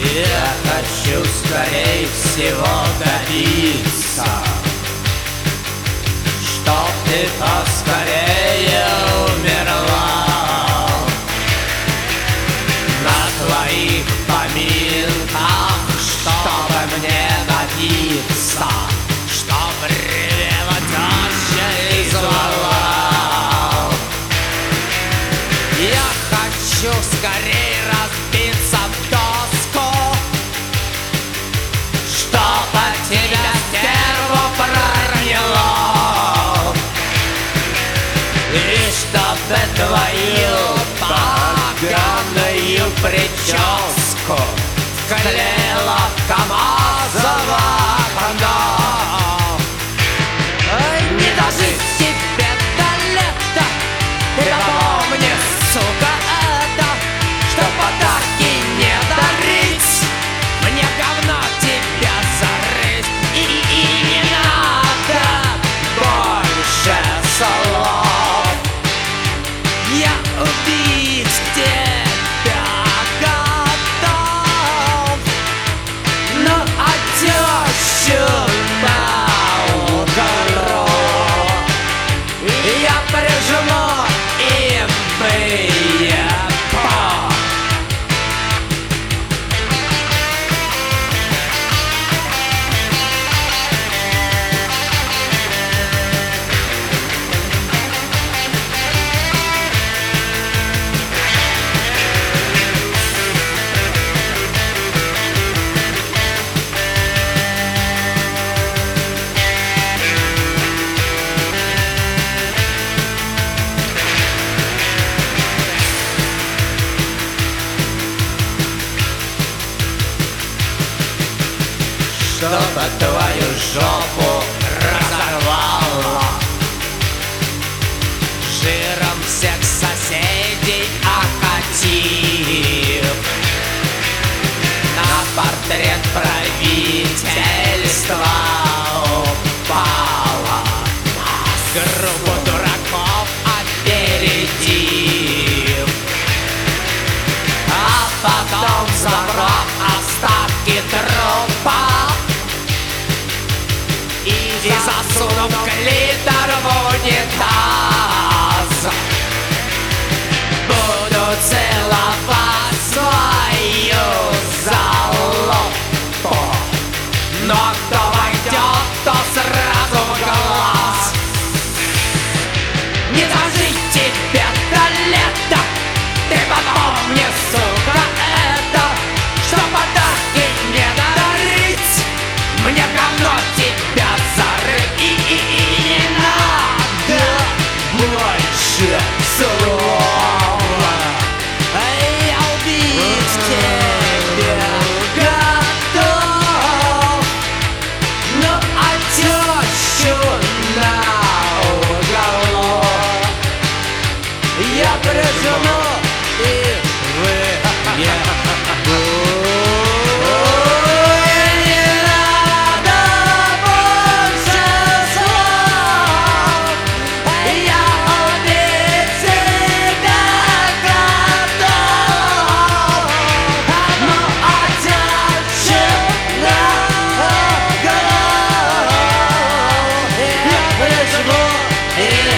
Я хочу скорее всего добиться, чтоб ты поскорее умерла. На твоих поминках, чтобы мне напиться, чтоб ревела теща и звала. Я хочу скорее разбиться в доску, чтоб от тебя стерву проняло, и чтобы твою поганую прическу вклеила в КамАЗово окно. Не дожить тебе до лета, ты запомни, сука, это, что подарки не дарить, мне говно тебя зарыть, и не надо больше слов. Я убить тебя готов, но от тещу на угору я прижму им выебал. Чтобы твою жопу разорвало, жиром всех соседей окатив, на портрет правительства упала, группу дураков опередив, а потом забрав остатки трупа и засунув клитор в унитаз, буду целовать свою залупу, но кто войдет, то сразу в глаз. Не дожить тебе до лета, ты попомни, сука, это, что подарки не дарить, мне говно тебя зарыть, и не надо больше слова. Я убить тебя готов, но от тещу на углу я прижму и выебу. Не надо больше слов, я убить тебя готов, но от тещу на углу я прижму и